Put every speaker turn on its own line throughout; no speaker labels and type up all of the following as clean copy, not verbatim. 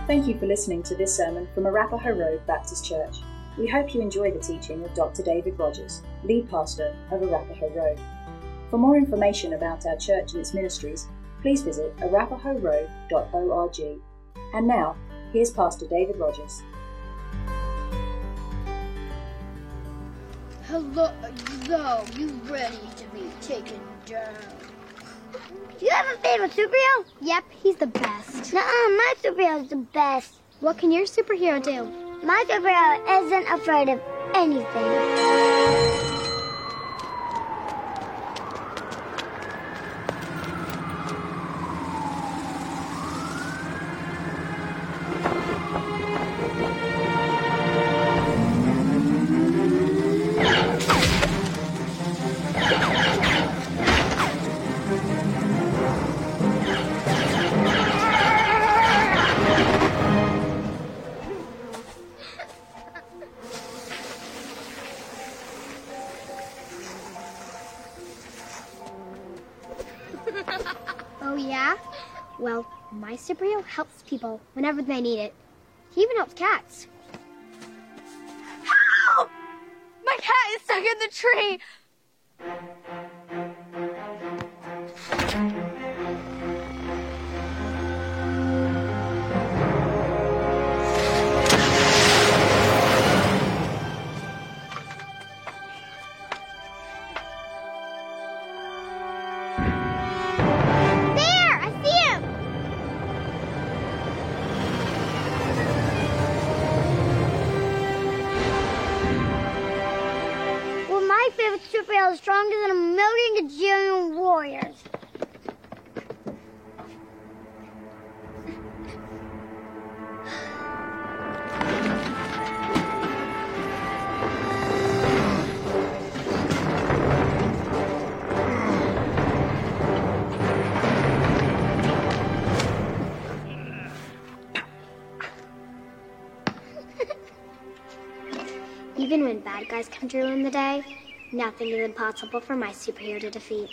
Thank you for listening to this sermon from Arapahoe Road Baptist Church. We hope you enjoy the teaching of Dr. David Rogers, lead pastor of Arapahoe Road. For more information about our church and its ministries, please visit arapahoeroad.org. And now, here's Pastor David Rogers.
Hello, you ready to be taken down?
Do you have a favorite superhero?
Yep, he's the best.
Nuh-uh, my superhero is the best.
What can your superhero do?
My superhero isn't afraid of anything.
Oh, yeah? Well, my superhero helps people whenever they need it. He even helps cats.
Help! My cat is stuck in the tree!
My favorite superhero is stronger than a million gajillion warriors.
Even when bad guys come to ruin the day, nothing is impossible for my superhero to defeat.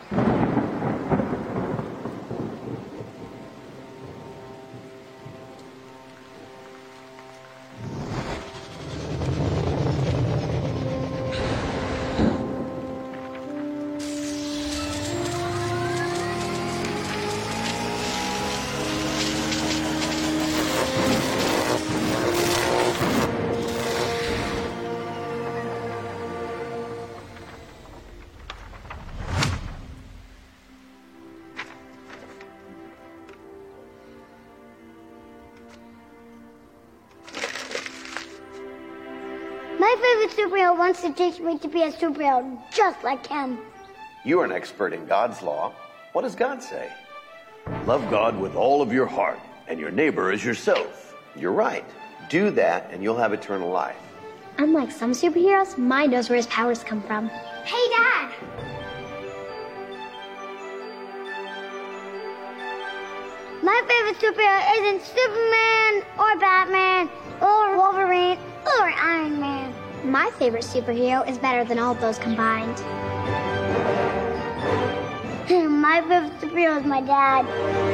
My favorite superhero wants to teach me to be a superhero just like him.
You are an expert in God's law. What does God say? Love God with all of your heart and your neighbor as yourself. You're right. Do that and you'll have eternal life.
Unlike some superheroes, mine knows where his powers come from.
Hey, Dad! My favorite superhero isn't Superman or Batman or Wolverine or Iron Man.
My favorite superhero is better than all of those combined.
My favorite superhero is my dad.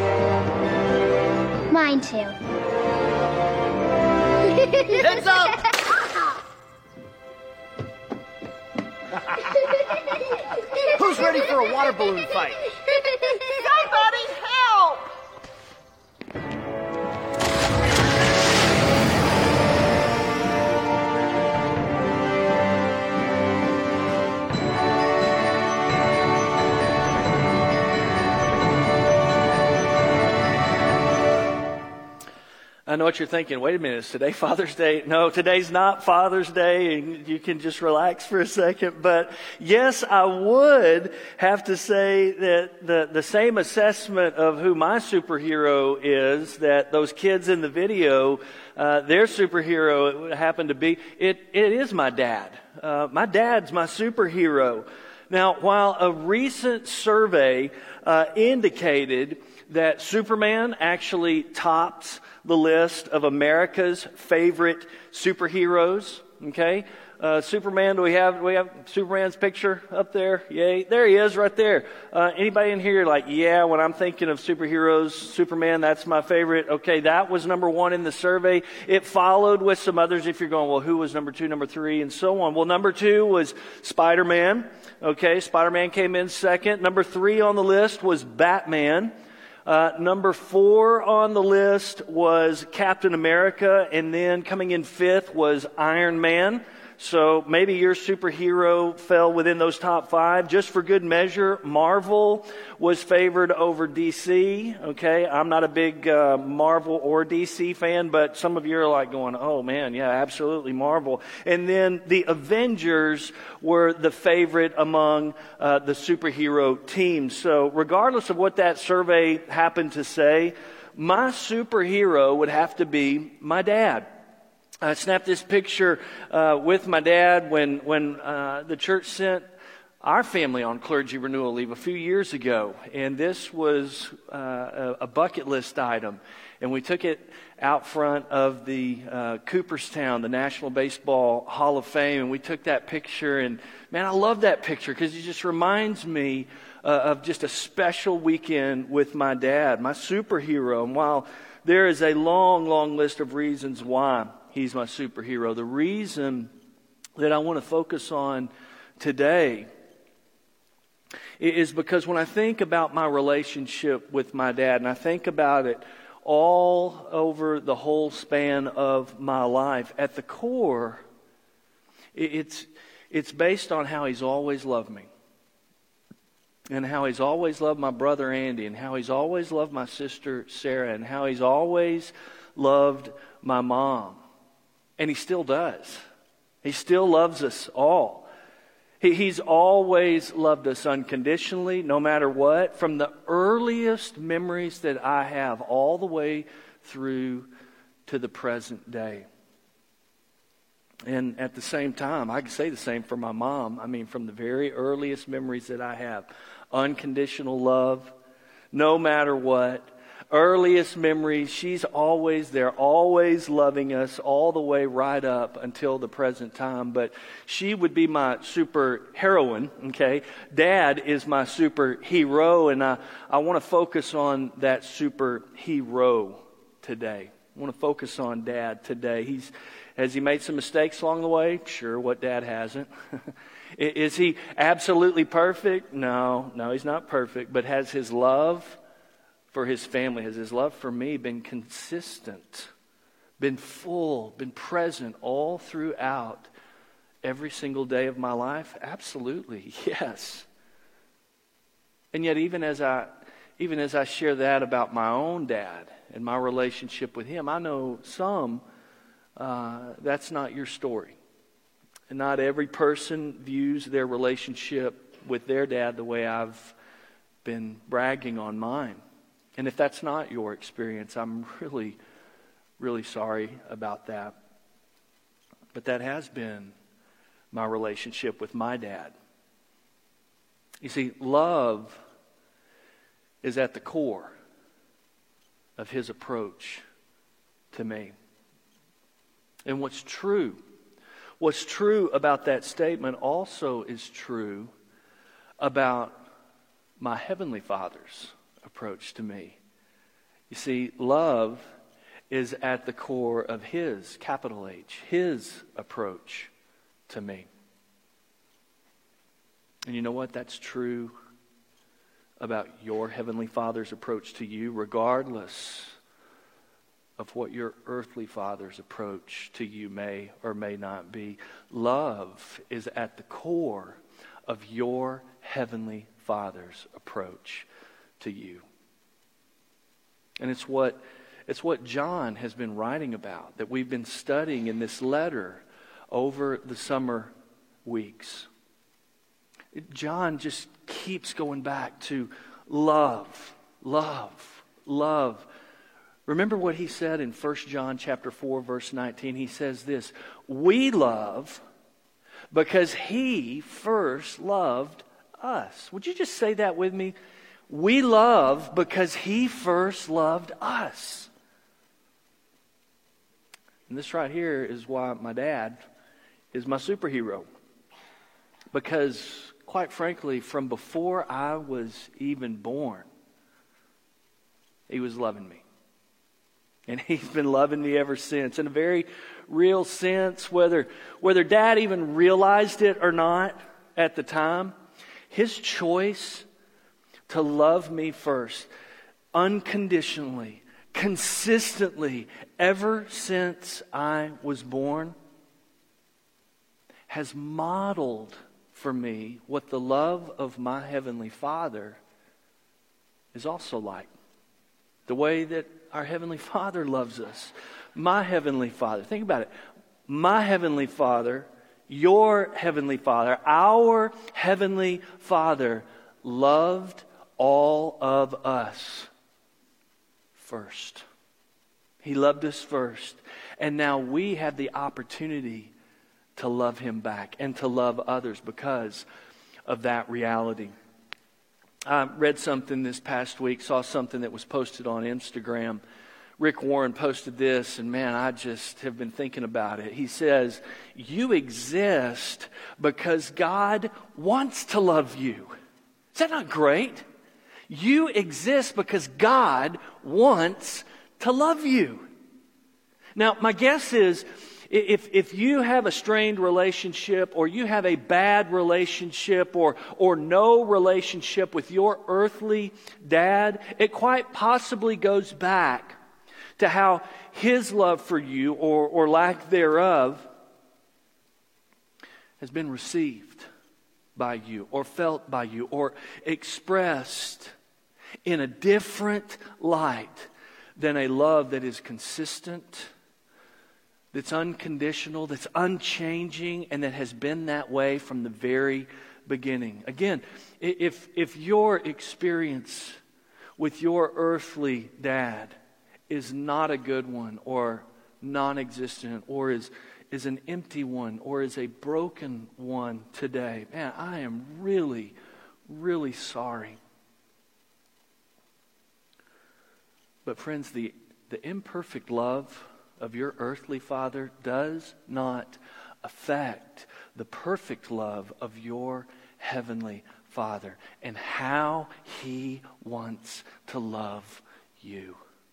Mine too.
Heads up!
Who's ready for a water balloon fight?
Somebody help!
I know what you're thinking. Wait a minute, is today Father's Day? No, today's not Father's Day, and you can just relax for a second. But yes, I would have to say that the same assessment of who my superhero is, that those kids in the video, their superhero happened to be, it is my dad. My dad's my superhero. Now, while a recent survey indicated that Superman actually tops the list of America's favorite superheroes, okay? Superman. Do we have Superman's picture up there? Yay. There he is right there. Anybody in here like, yeah, when I'm thinking of superheroes, Superman, that's my favorite. Okay, that was number 1 in the survey. It followed with some others if you're going, well, who was number 2, number 3, and so on. Well, number 2 was Spider-Man. Okay, Spider-Man came in second. Number 3 on the list was Batman. Number 4 on the list was Captain America, and then coming in 5th was Iron Man. So maybe your superhero fell within those top 5. Just for good measure, Marvel was favored over DC. Okay, I'm not a big Marvel or DC fan, but some of you are like going, oh man, yeah, absolutely Marvel. And then the Avengers were the favorite among the superhero teams. So regardless of what that survey happened to say, my superhero would have to be my dad. I snapped this picture with my dad when the church sent our family on clergy renewal leave a few years ago. And this was a bucket list item. And we took it out front of the Cooperstown, the National Baseball Hall of Fame. And we took that picture. And man, I love that picture because it just reminds me of just a special weekend with my dad, my superhero. And while there is a long, long list of reasons why he's my superhero, the reason that I want to focus on today is because when I think about my relationship with my dad, and I think about it all over the whole span of my life, at the core, it's based on how he's always loved me. And how he's always loved my brother Andy, and how he's always loved my sister Sarah, and how he's always loved my mom. And he still does. He still loves us all. He's always loved us unconditionally, no matter what, from the earliest memories that I have all the way through to the present day. And at the same time, I can say the same for my mom. I mean, from the very earliest memories that I have, unconditional love, no matter what. Earliest memories, she's always there, always loving us all the way right up until the present time. But she would be my super heroine, okay? Dad is my superhero, and I want to focus on that superhero today. I want to focus on Dad today. Has he made some mistakes along the way? Sure, what dad hasn't? Is he absolutely perfect? No, he's not perfect. But has his love for his family, has his love for me been consistent, been full, been present all throughout every single day of my life? Absolutely, yes. And yet even as I share that about my own dad and my relationship with him, I know that's not your story. And not every person views their relationship with their dad the way I've been bragging on mine. And if that's not your experience, I'm really, really sorry about that. But that has been my relationship with my dad. You see, love is at the core of his approach to me. And what's true about that statement also is true about my Heavenly Father's approach to me. You see, love is at the core of his, capital H, his approach to me. And you know what? That's true about your Heavenly Father's approach to you, regardless of what your earthly father's approach to you may or may not be. Love is at the core of your Heavenly Father's approach to you. And it's what John has been writing about, that we've been studying in this letter over the summer weeks. John just keeps going back to love, love, love. Remember what he said in 1 John chapter 4, verse 19. He says this, we love because he first loved us. Would you just say that with me? We love because he first loved us. And this right here is why my dad is my superhero. Because, quite frankly, from before I was even born, He was loving me. And He's been loving me ever since. In a very real sense, whether Dad even realized it or not at the time, His choice to love me first, unconditionally, consistently, ever since I was born, has modeled for me what the love of my Heavenly Father is also like. The way that our Heavenly Father loves us. My Heavenly Father. Think about it. My Heavenly Father, your Heavenly Father, our Heavenly Father loved all of us first. He loved us first. And now we have the opportunity to love Him back and to love others because of that reality. I read something this past week, saw something that was posted on Instagram. Rick Warren posted this, and man, I just have been thinking about it. He says, "You exist because God wants to love you." Is that not great? You exist because God wants to love you. Now, my guess is, if you have a strained relationship, or you have a bad relationship, or no relationship with your earthly dad, it quite possibly goes back to how his love for you, or lack thereof, has been received by you, or felt by you, or expressed in a different light than a love that is consistent, that's unconditional, that's unchanging, and that has been that way from the very beginning. Again, if your experience with your earthly dad is not a good one, or non-existent, or is an empty one, or is a broken one today, man, I am really, really sorry. But friends, the imperfect love of your earthly father does not affect the perfect love of your heavenly Father and how He wants to love you.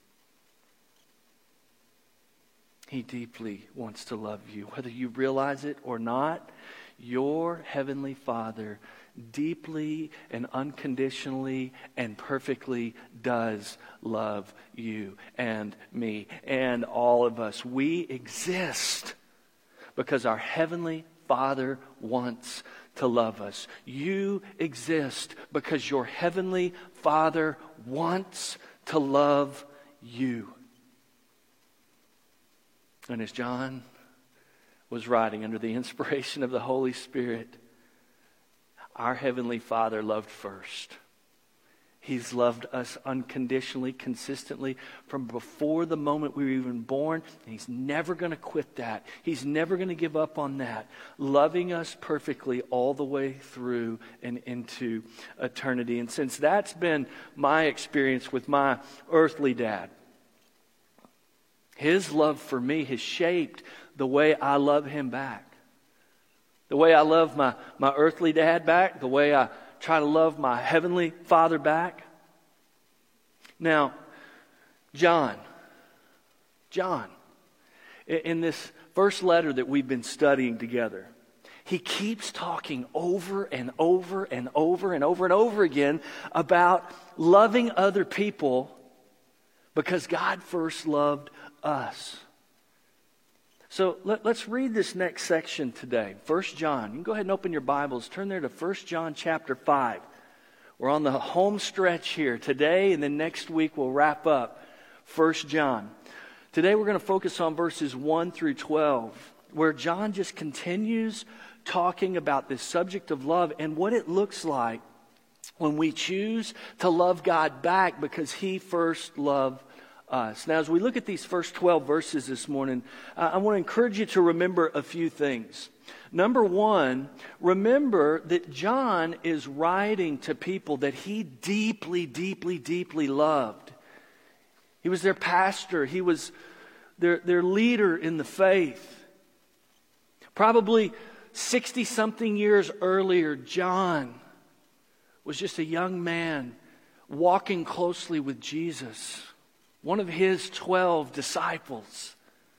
He deeply wants to love you. Whether you realize it or not, your heavenly Father deeply and unconditionally and perfectly does love you and me and all of us. We exist because our Heavenly Father wants to love us. You exist because your Heavenly Father wants to love you. And as John was writing under the inspiration of the Holy Spirit, our Heavenly Father loved first. He's loved us unconditionally, consistently, from before the moment we were even born. And He's never going to quit that. He's never going to give up on that. Loving us perfectly all the way through and into eternity. And since that's been my experience with my earthly dad, His love for me has shaped the way I love Him back. The way I love my earthly dad back. The way I try to love my Heavenly Father back. Now, John, in this first letter that we've been studying together, he keeps talking over and over and over and over and over again about loving other people because God first loved us. So let's read this next section today. 1 John. You can go ahead and open your Bibles. Turn there to 1 John chapter 5. We're on the home stretch here today, and then next week we'll wrap up 1 John. Today we're going to focus on verses 1 through 12, where John just continues talking about this subject of love and what it looks like when we choose to love God back because He first loved us. Now, as we look at these first 12 verses this morning, I want to encourage you to remember a few things. Number one, remember that John is writing to people that he deeply, deeply, deeply loved. He was their pastor. He was their leader in the faith. Probably 60-something years earlier, John was just a young man walking closely with Jesus, one of his 12 disciples.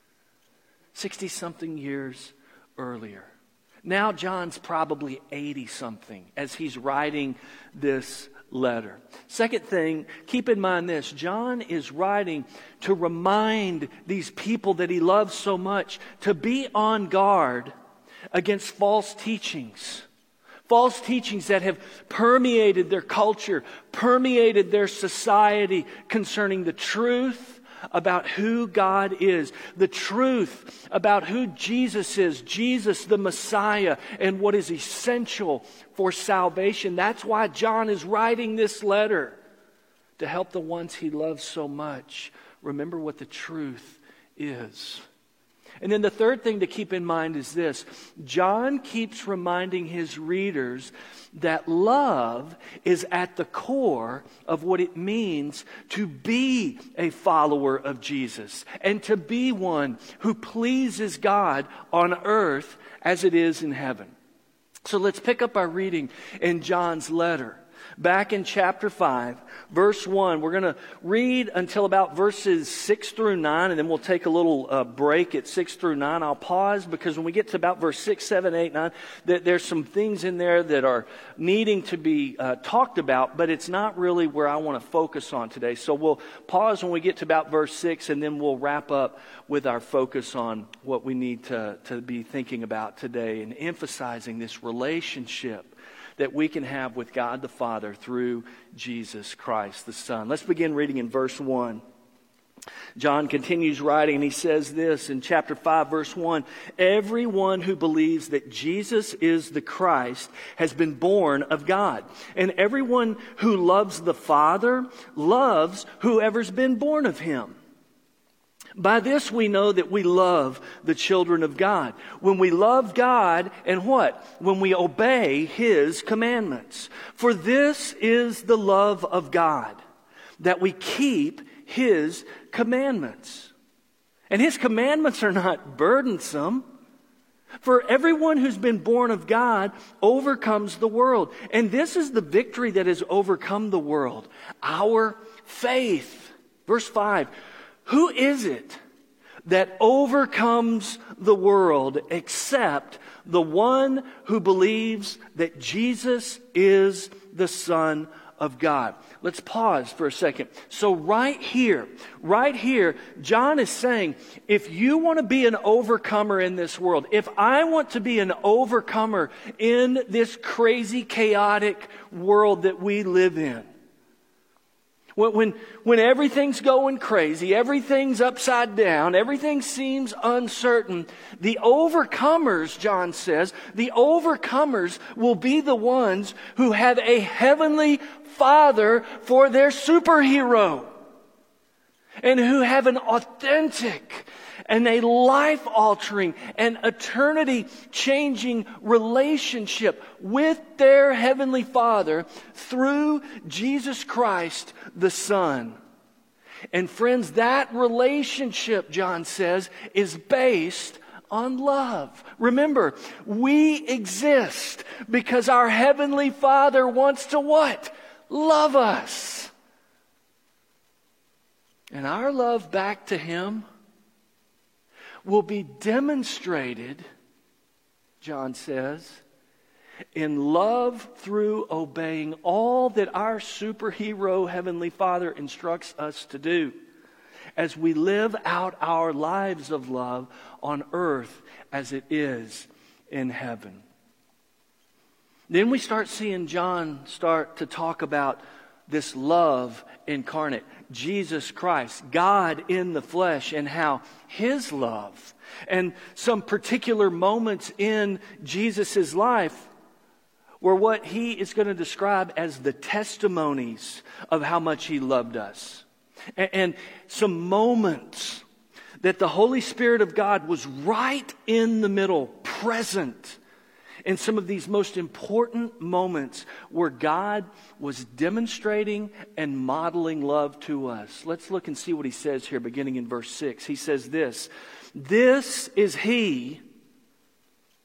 60-something years earlier. Now John's probably 80-something as he's writing this letter. Second thing, keep in mind this. John is writing to remind these people that he loves so much to be on guard against false teachings. False teachings that have permeated their culture, permeated their society concerning the truth about who God is, the truth about who Jesus is, Jesus the Messiah, and what is essential for salvation. That's why John is writing this letter, to help the ones he loves so much remember what the truth is. And then the third thing to keep in mind is this. John keeps reminding his readers that love is at the core of what it means to be a follower of Jesus and to be one who pleases God on earth as it is in heaven. So let's pick up our reading in John's letter. Back in chapter 5, verse 1, we're going to read until about verses 6 through 9, and then we'll take a little break at 6 through 9. I'll pause because when we get to about verse 6, 7, 8, 9, there's some things in there that are needing to be talked about, but it's not really where I want to focus on today. So we'll pause when we get to about verse 6, and then we'll wrap up with our focus on what we need to be thinking about today and emphasizing this relationship that we can have with God the Father through Jesus Christ the Son. Let's begin reading in verse 1. John continues writing, and he says this in chapter 5, verse 1. Everyone who believes that Jesus is the Christ has been born of God. And everyone who loves the Father loves whoever's been born of him. By this we know that we love the children of God. When we love God, and what? When we obey His commandments. For this is the love of God, that we keep His commandments. And His commandments are not burdensome. For everyone who's been born of God overcomes the world. And this is the victory that has overcome the world. Our faith. Verse 5. Who is it that overcomes the world except the one who believes that Jesus is the Son of God? Let's pause for a second. So right here, John is saying, if you want to be an overcomer in this world, if I want to be an overcomer in this crazy, chaotic world that we live in, when everything's going crazy, everything's upside down, everything seems uncertain, the overcomers, John says, the overcomers will be the ones who have a heavenly Father for their superhero, and who have an authentic and a life-altering and eternity-changing relationship with their Heavenly Father through Jesus Christ, the Son. And friends, that relationship, John says, is based on love. Remember, we exist because our Heavenly Father wants to what? Love us. And our love back to Him will be demonstrated, John says, in love through obeying all that our superhero Heavenly Father instructs us to do as we live out our lives of love on earth as it is in heaven. Then we start seeing John start to talk about this love incarnate, Jesus Christ, God in the flesh, and how His love and some particular moments in Jesus' life were what He is going to describe as the testimonies of how much He loved us. And some moments that the Holy Spirit of God was right in the middle, present in some of these most important moments where God was demonstrating and modeling love to us. Let's look and see what He says here, beginning in verse 6. He says this, "This is He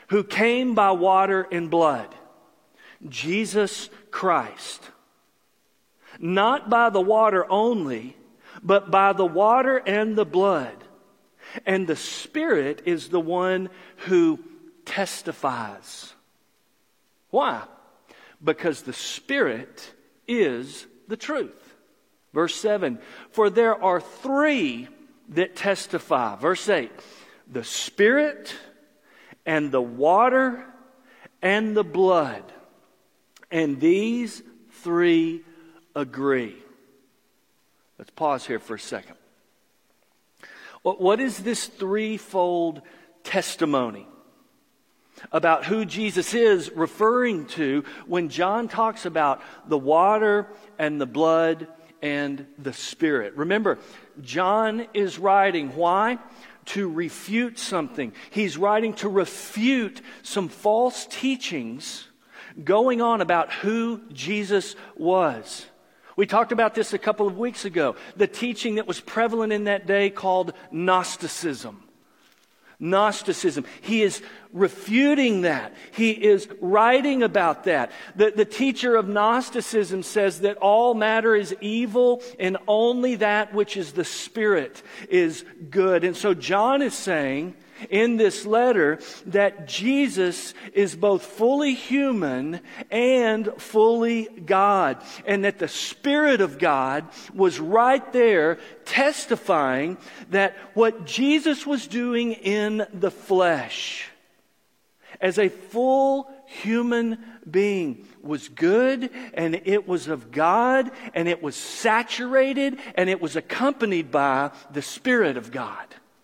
who came by water and blood, Jesus Christ. Not by the water only, but by the water and the blood. And the Spirit is the one who testifies. Why? Because the Spirit is the truth. Verse 7, for there are three that testify. Verse 8, the Spirit and the water and the blood. And these three agree. Let's pause here for a second. What is this threefold testimony about who Jesus is referring to when John talks about the water and the blood and the Spirit? Remember, John is writing. Why? To refute something. He's writing to refute some false teachings going on about who Jesus was. We talked about this a couple of weeks ago. The teaching that was prevalent in that day called Gnosticism. Gnosticism. He is refuting that. He is writing about that. The teacher of Gnosticism says that all matter is evil and only that which is the Spirit is good. And so John is saying in this letter that Jesus is both fully human and fully God, and that the Spirit of God was right there testifying that what Jesus was doing in the flesh as a full human being was good, and it was of God, and it was saturated, and it was accompanied by the Spirit of God.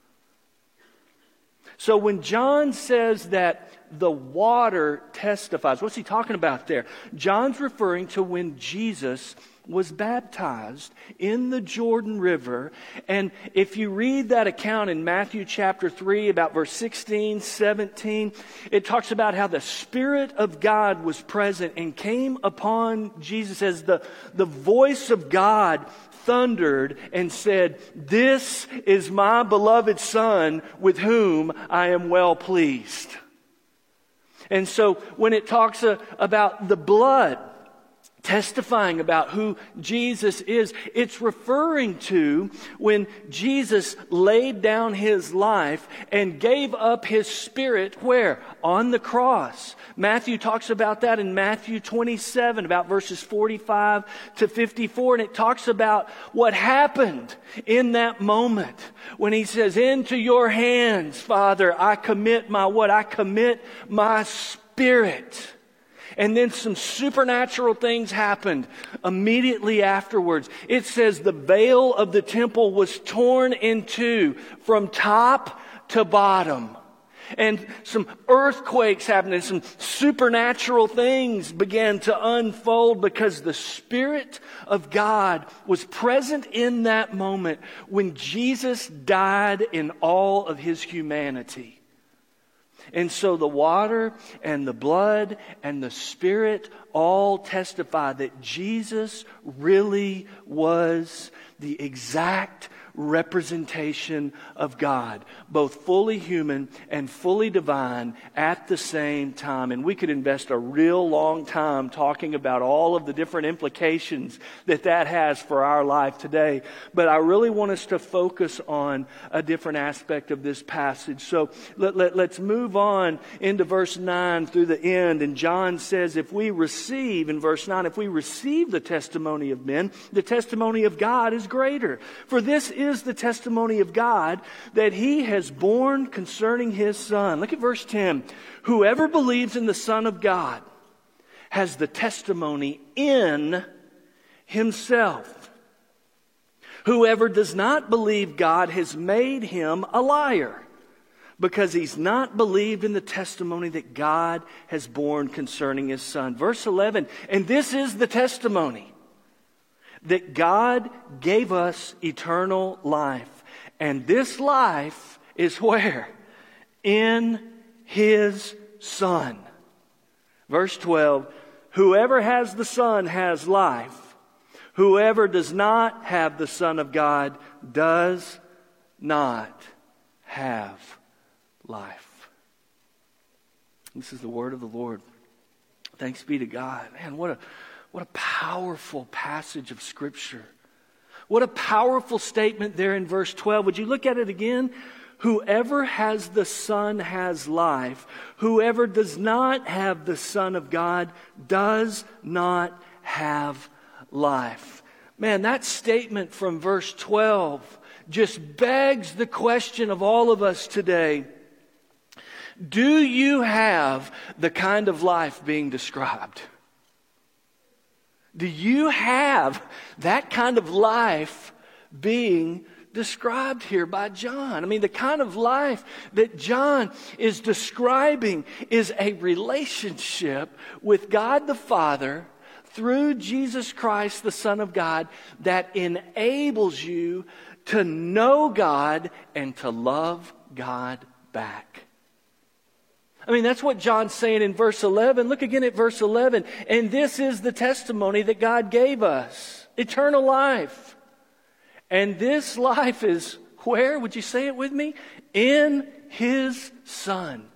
So when John says that the water testifies, what's he talking about there? John's referring to when Jesus was baptized in the Jordan River. And if you read that account in Matthew chapter 3, about verse 16, 17, it talks about how the Spirit of God was present and came upon Jesus as the voice of God thundered and said, "This is my beloved Son with whom I am well pleased." And so when it talks about the blood testifying about who Jesus is, it's referring to when Jesus laid down his life and gave up his Spirit where? On the cross. Matthew talks about that in Matthew 27, about verses 45 to 54, and it talks about what happened in that moment when he says, "Into your hands, Father, I commit my what? I commit my spirit." And then some supernatural things happened immediately afterwards. It says the veil of the temple was torn in two from top to bottom. And some earthquakes happened and some supernatural things began to unfold because the Spirit of God was present in that moment when Jesus died in all of his humanity. And so the water and the blood and the Spirit all testify that Jesus really was the exact representation of God, both fully human and fully divine at the same time. And we could invest a real long time talking about all of the different implications that has for our life today. But I really want us to focus on a different aspect of this passage. So let's move on into verse 9 through the end. And John says, if we receive, in verse 9, if we receive the testimony of men, the testimony of God is greater. For this is the testimony of God that he has borne concerning his Son. Look at verse 10. Whoever believes in the Son of God has the testimony in himself. Whoever does not believe God has made him a liar, because he's not believed in the testimony that God has borne concerning his Son. Verse 11, and this is the testimony, that God gave us eternal life. And this life is where? In his Son. Verse 12, whoever has the Son has life. Whoever does not have the Son of God does not have life. This is the word of the Lord. Thanks be to God. Man, what a powerful passage of Scripture. What a powerful statement there in verse 12. Would you look at it again? Whoever has the Son has life. Whoever does not have the Son of God does not have life. Man, that statement from verse 12 just begs the question of all of us today. Do you have the kind of life being described? Do you have that kind of life being described here by John? I mean, the kind of life that John is describing is a relationship with God the Father through Jesus Christ, the Son of God, that enables you to know God and to love God back. I mean, that's what John's saying in verse 11. Look again at verse 11. And this is the testimony that God gave us. Eternal life. And this life is where? Would you say it with me? In His Son.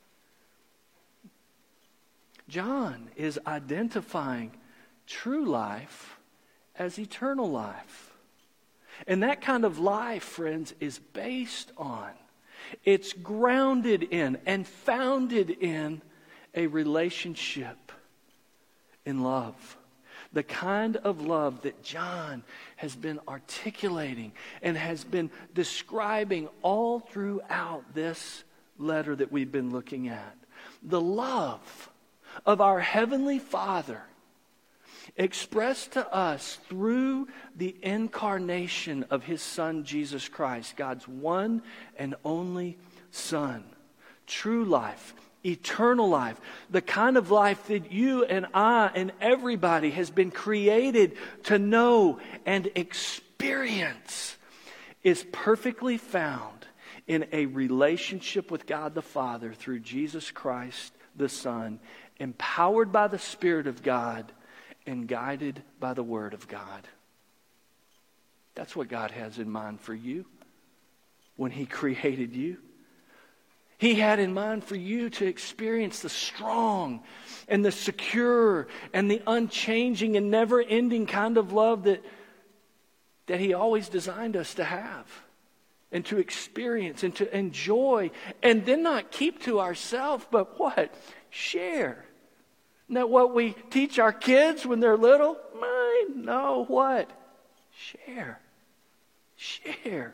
John is identifying true life as eternal life. And that kind of life, friends, is based on, it's grounded in and founded in a relationship in love. The kind of love that John has been articulating and has been describing all throughout this letter that we've been looking at. The love of our Heavenly Father expressed to us through the incarnation of His Son, Jesus Christ, God's one and only Son. True life, eternal life, the kind of life that you and I and everybody has been created to know and experience, is perfectly found in a relationship with God the Father through Jesus Christ the Son, empowered by the Spirit of God and guided by the Word of God. That's what God has in mind for you when He created you. He had in mind for you to experience the strong and the secure and the unchanging and never-ending kind of love that He always designed us to have and to experience and to enjoy, and then not keep to ourselves, but what? Share. Isn't that what we teach our kids when they're little? No, what? Share. Share.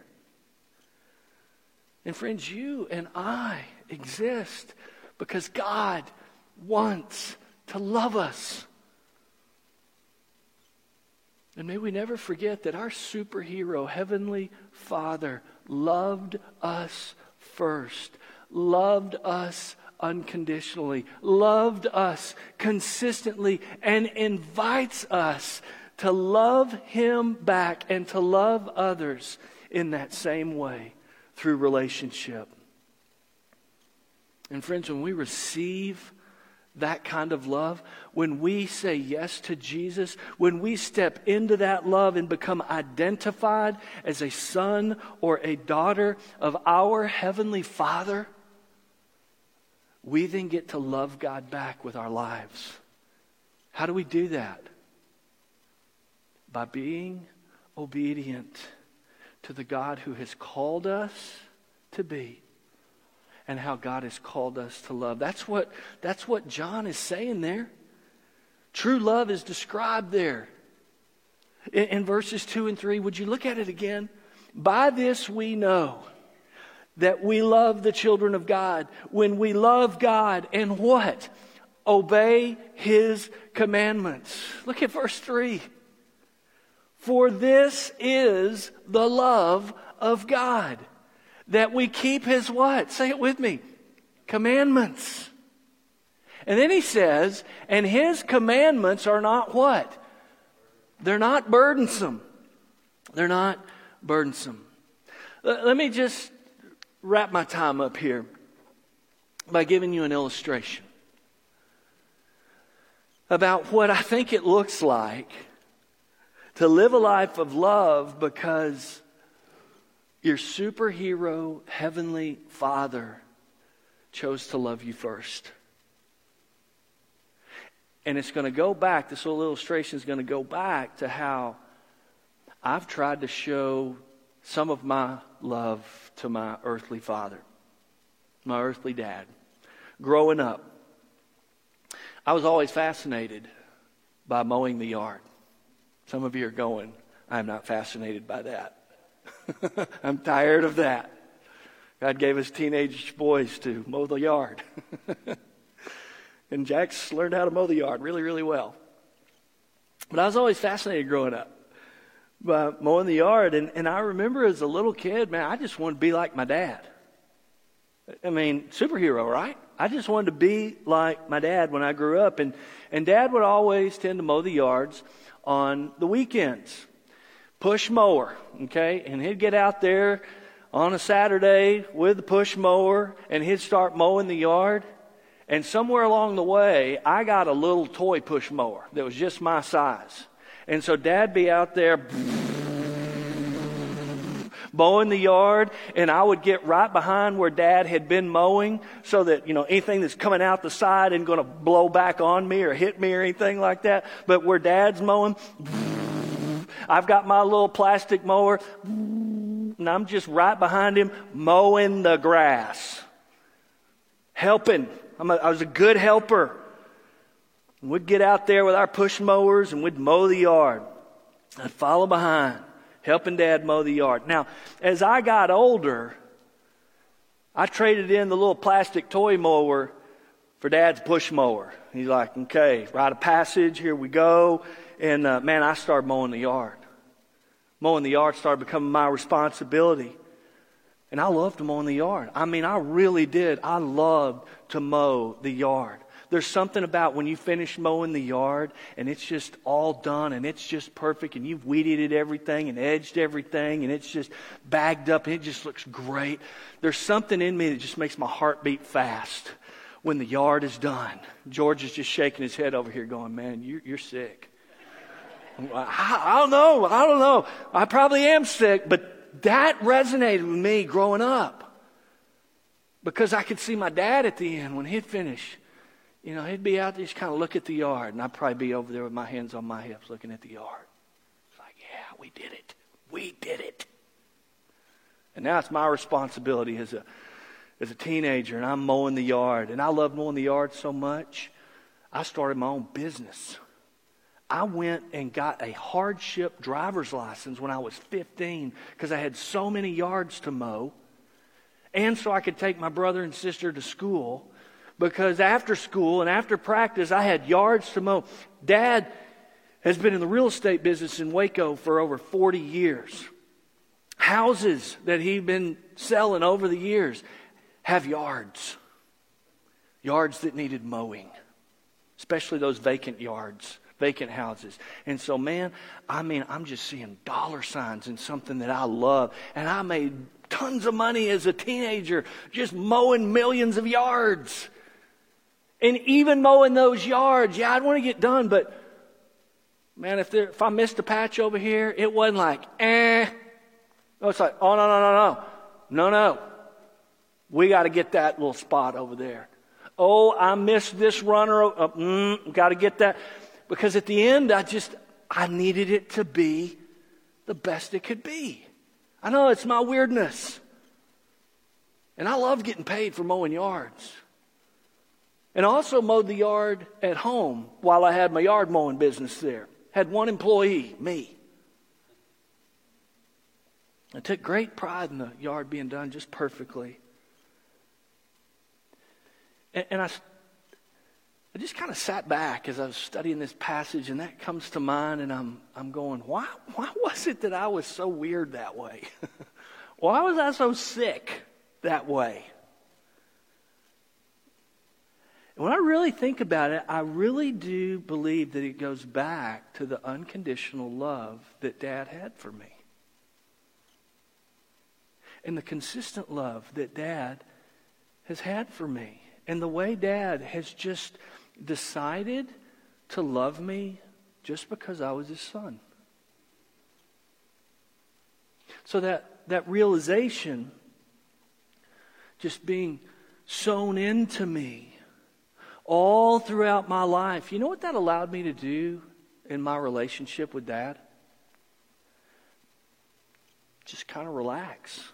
And friends, you and I exist because God wants to love us. And may we never forget that our superhero, Heavenly Father, loved us first, loved us unconditionally, loved us consistently, and invites us to love Him back and to love others in that same way through relationship. And friends, when we receive that kind of love, when we say yes to Jesus, when we step into that love and become identified as a son or a daughter of our Heavenly Father, we then get to love God back with our lives. How do we do that? By being obedient to the God who has called us to be and how God has called us to love. That's what John is saying there. True love is described there. In verses 2 and 3, would you look at it again? By this we know that we love the children of God when we love God and what? Obey His commandments. Look at verse 3. For this is the love of God, that we keep His what? Say it with me. Commandments. And then he says, and His commandments are not what? They're not burdensome. They're not burdensome. Let me just wrap my time up here by giving you an illustration about what I think it looks like to live a life of love because your superhero Heavenly Father chose to love you first. And it's going to go back, this little illustration is going to go back to how I've tried to show some of my love to my earthly father, my earthly dad. Growing up, I was always fascinated by mowing the yard. Some of you are going, I'm not fascinated by that. I'm tired of that. God gave us teenage boys to mow the yard. And Jack's learned how to mow the yard really, really well. But I was always fascinated growing up by mowing the yard. And I remember as a little kid, man, I just wanted to be like my dad. I mean, superhero, right? I just wanted to be like my dad when I grew up. And Dad would always tend to mow the yards on the weekends. Push mower, okay? And he'd get out there on a Saturday with the push mower, and he'd start mowing the yard. And somewhere along the way, I got a little toy push mower that was just my size. And so Dad'd be out there mowing the yard, and I would get right behind where Dad had been mowing so that, anything that's coming out the side isn't going to blow back on me or hit me or anything like that. But where Dad's mowing, I've got my little plastic mower, and I'm just right behind him mowing the grass. Helping. I was a good helper. And we'd get out there with our push mowers and we'd mow the yard. I'd follow behind, helping Dad mow the yard. Now, as I got older, I traded in the little plastic toy mower for Dad's push mower. He's like, okay, rite of passage, here we go. And man, I started mowing the yard. Mowing the yard started becoming my responsibility. And I loved mowing the yard. I mean, I really did. I loved to mow the yard. There's something about when you finish mowing the yard and it's just all done and it's just perfect and you've weeded everything and edged everything and it's just bagged up and it just looks great. There's something in me that just makes my heart beat fast when the yard is done. George is just shaking his head over here going, man, you're sick. I don't know. I probably am sick, but that resonated with me growing up because I could see my dad at the end when he'd finish. He'd be out there, just kind of look at the yard, and I'd probably be over there with my hands on my hips looking at the yard. It's like, yeah, we did it. We did it. And now it's my responsibility as a teenager, and I'm mowing the yard. And I love mowing the yard so much, I started my own business. I went and got a hardship driver's license when I was 15 because I had so many yards to mow. And so I could take my brother and sister to school because after school and after practice, I had yards to mow. Dad has been in the real estate business in Waco for over 40 years. Houses that he'd been selling over the years have yards. Yards that needed mowing, especially those vacant yards. Vacant houses. And so, man, I'm just seeing dollar signs in something that I love. And I made tons of money as a teenager just mowing millions of yards. And even mowing those yards, I'd want to get done. But, man, if I missed a patch over here, it wasn't like, No, it's like, oh, no. We got to get that little spot over there. Oh, I missed this runner. Got to get that. Because at the end, I needed it to be the best it could be. I know it's my weirdness. And I love getting paid for mowing yards. And I also mowed the yard at home while I had my yard mowing business there. Had one employee, me. I took great pride in the yard being done just perfectly. And I just kind of sat back as I was studying this passage, and that comes to mind, and I'm going, why was it that I was so weird that way? Why was I so sick that way? And when I really think about it, I really do believe that it goes back to the unconditional love that Dad had for me. And the consistent love that Dad has had for me. And the way Dad has just decided to love me just because I was his son. So that realization just being sown into me all throughout my life. You know what that allowed me to do in my relationship with Dad? Just kind of relax.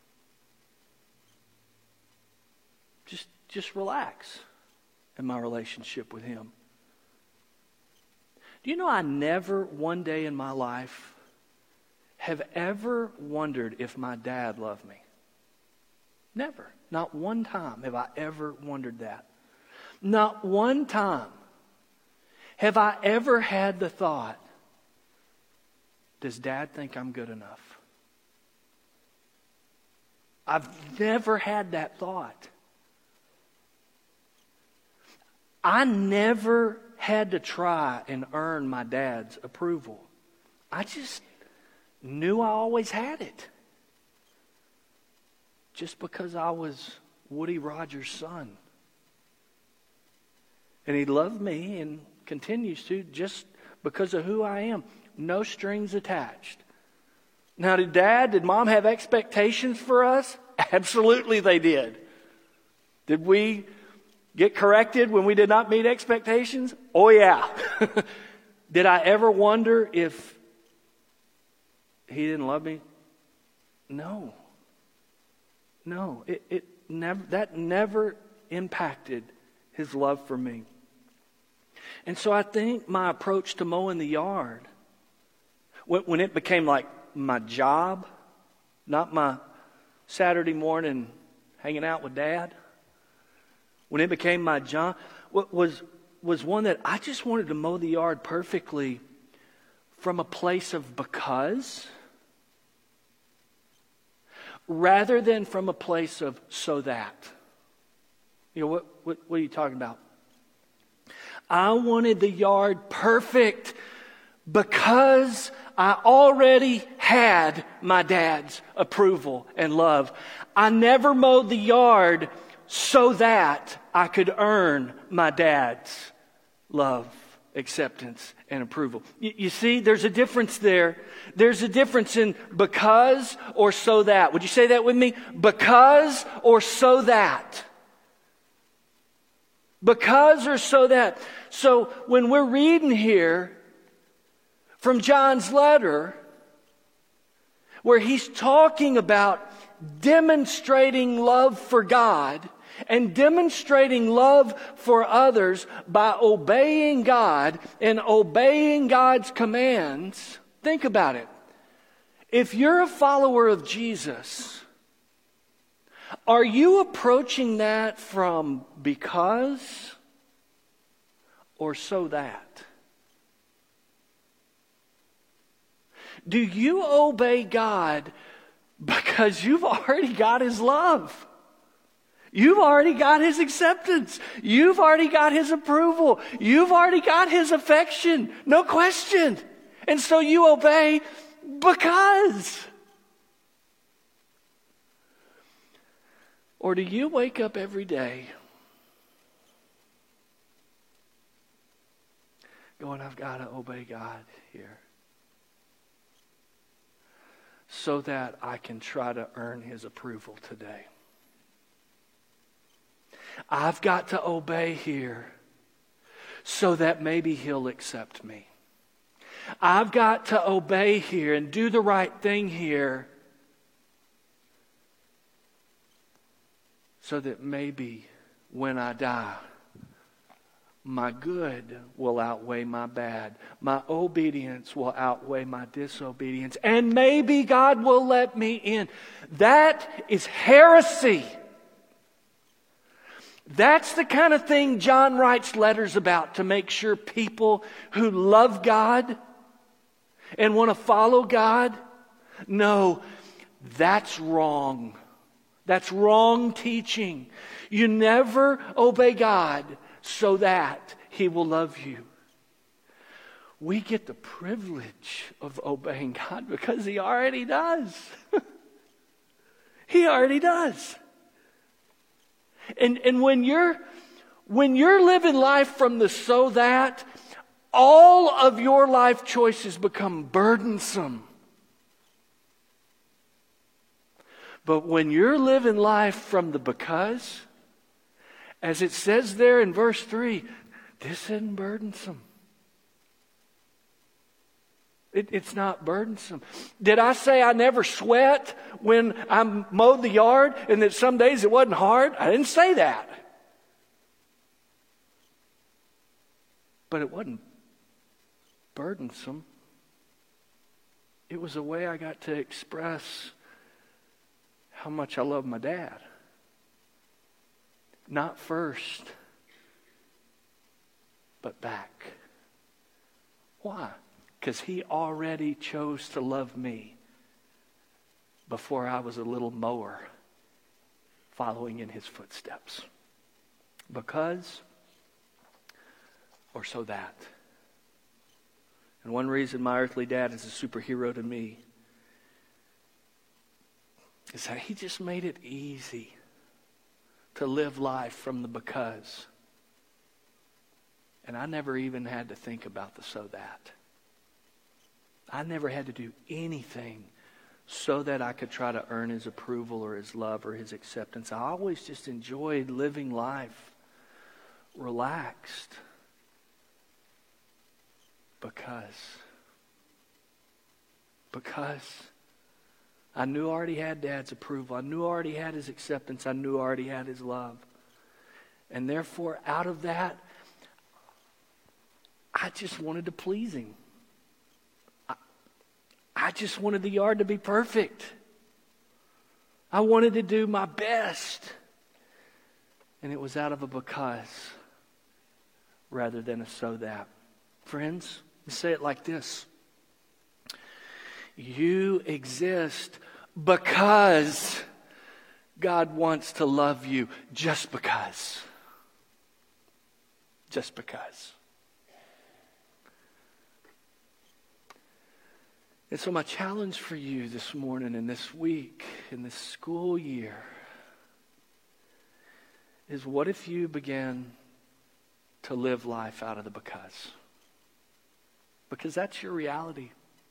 Just relax in my relationship with him. Do you know I never one day in my life have ever wondered if my dad loved me? Never. Not one time have I ever wondered that. Not one time have I ever had the thought, does Dad think I'm good enough? I've never had that thought. I never had to try and earn my dad's approval. I just knew I always had it. Just because I was Woody Rogers' son. And he loved me and continues to just because of who I am. No strings attached. Now, did Mom have expectations for us? Absolutely they did. Did we get corrected when we did not meet expectations? Oh, yeah. Did I ever wonder if he didn't love me? No. It never impacted his love for me. And so I think my approach to mowing the yard, when it became like my job, not my Saturday morning hanging out with Dad, when it became my job, was one that I just wanted to mow the yard perfectly from a place of because, rather than from a place of so that. You know, what are you talking about? I wanted the yard perfect because I already had my dad's approval and love. I never mowed the yard so that I could earn my dad's love, acceptance, and approval. You see, there's a difference there. There's a difference in because or so that. Would you say that with me? Because or so that. Because or so that. So when we're reading here from John's letter, where he's talking about demonstrating love for God and demonstrating love for others by obeying God and obeying God's commands, think about it. If you're a follower of Jesus, are you approaching that from because or so that? Do you obey God because you've already got His love? You've already got His acceptance. You've already got His approval. You've already got His affection. No question. And so you obey because. Or do you wake up every day going, I've got to obey God here so that I can try to earn His approval today. I've got to obey here so that maybe He'll accept me. I've got to obey here and do the right thing here so that maybe when I die, my good will outweigh my bad. My obedience will outweigh my disobedience. And maybe God will let me in. That is heresy. That's the kind of thing John writes letters about to make sure people who love God and want to follow God know that's wrong. That's wrong teaching. You never obey God so that He will love you. We get the privilege of obeying God because He already does. He already does. And when you're living life from the so that, all of your life choices become burdensome. But when you're living life from the because, as it says there in verse 3, this isn't burdensome. It's not burdensome. Did I say I never sweat when I mowed the yard and that some days it wasn't hard? I didn't say that. But it wasn't burdensome. It was a way I got to express how much I love my dad. Not first, but back. Why? Because he already chose to love me before I was a little mower following in his footsteps. Because, or so that. And one reason my earthly dad is a superhero to me is that he just made it easy to live life from the because. And I never even had to think about the so that. I never had to do anything so that I could try to earn his approval or his love or his acceptance. I always just enjoyed living life relaxed because I knew I already had Dad's approval. I knew I already had his acceptance. I knew I already had his love. And therefore, out of that, I just wanted to please him. I just wanted the yard to be perfect. I wanted to do my best. And it was out of a because rather than a so that. Friends, let's say it like this. You exist because God wants to love you, just because. Just because. And so my challenge for you this morning and this week, in this school year, is what if you began to live life out of the because? Because that's your reality.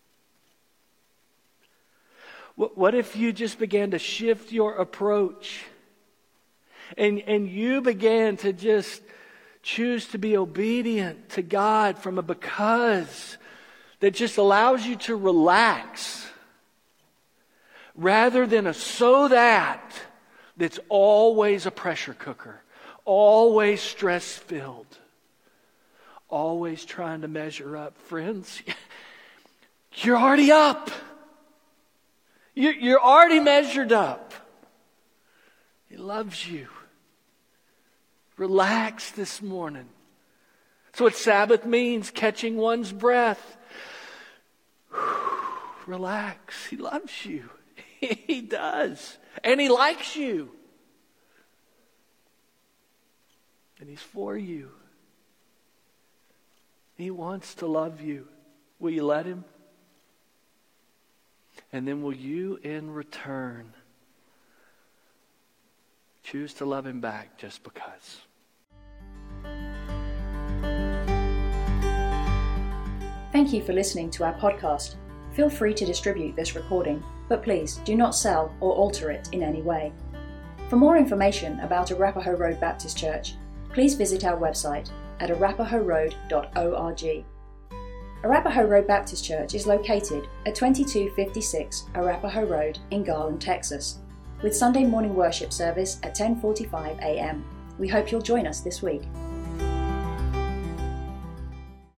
What if you just began to shift your approach and you began to just choose to be obedient to God from a because that just allows you to relax rather than a so that that's always a pressure cooker, always stress-filled, always trying to measure up. Friends, you're already up. You're already measured up. He loves you. Relax this morning. That's what Sabbath means, catching one's breath. Relax. He loves you. He does. And He likes you. And He's for you. He wants to love you. Will you let Him? And then will you in return choose to love Him back just because?
Thank you for listening to our podcast. Feel free to distribute this recording, but please do not sell or alter it in any way. For more information about Arapahoe Road Baptist Church, please visit our website at arapahoeroad.org. Arapahoe Road Baptist Church is located at 2256 Arapahoe Road in Garland, Texas, with Sunday morning worship service at 10:45 a.m. We hope you'll join us this week.